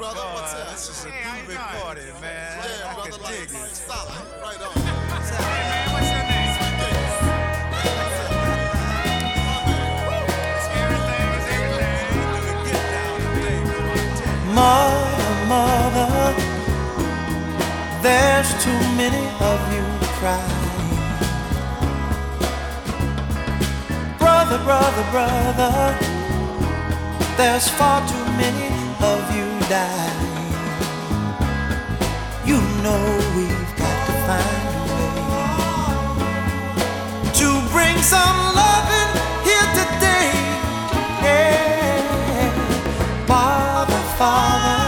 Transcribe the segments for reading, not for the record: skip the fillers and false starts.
brother. What's up? This is a groovy party, man. Yeah, I brother. can dig Like, it. solid. Right on. Hey, man, what's your name? Mother, mother, there's too many of you crying. Brother, brother, brother, there's far too many of you dying. You know we've got to find a way to bring some loving here today. Yeah. Father, Father,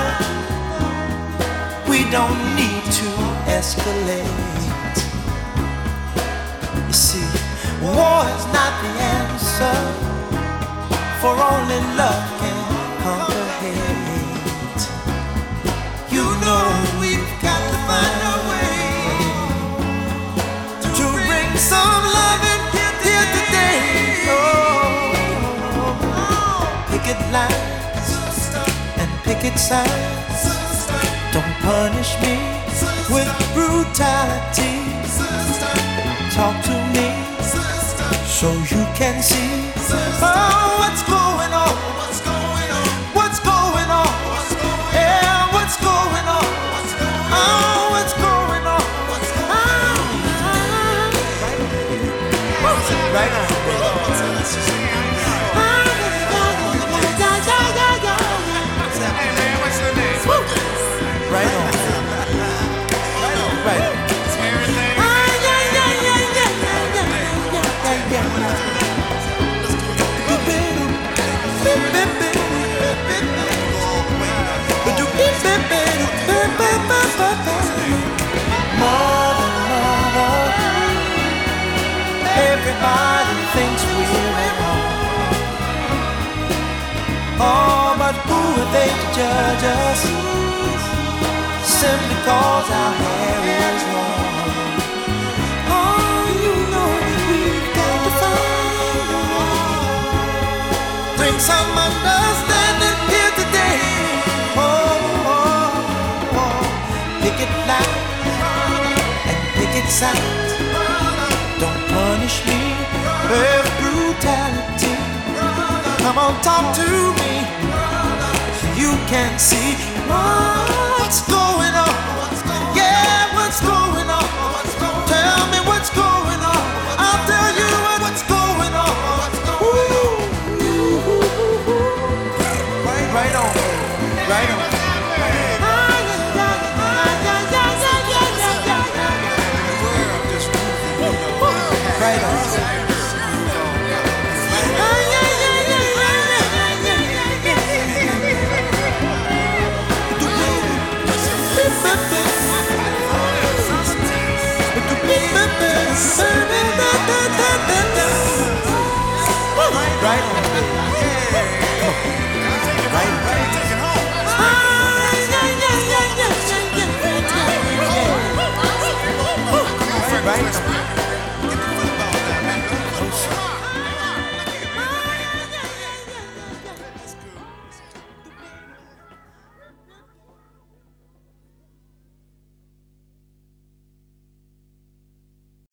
we don't need to escalate. You see, war is not the answer, for only love can conquer hate. You know we've got to find a way to bring some loving here today. Oh, picket lines and picket signs, don't punish me with brutality. Talk to me so you can see what's going on. What's going on? Yeah, what's going on? Oh, what's going on? Right on. Hey, man, what's your name? Right on. Right on. Everything. Everybody thinks we're at home. Oh, but who are they to judge us? Simply cause our hair is long. Oh, you know we've got to find a way. Bring some understanding here today. Oh, oh, oh. Picket line and picket signs, don't punish me with brutality. Come on, talk to me so you can see what's going on. Yeah, what's going on? Tell me what's going on. I'll tell you what's going on. Ooh. Right on, right on. Right on. Right on.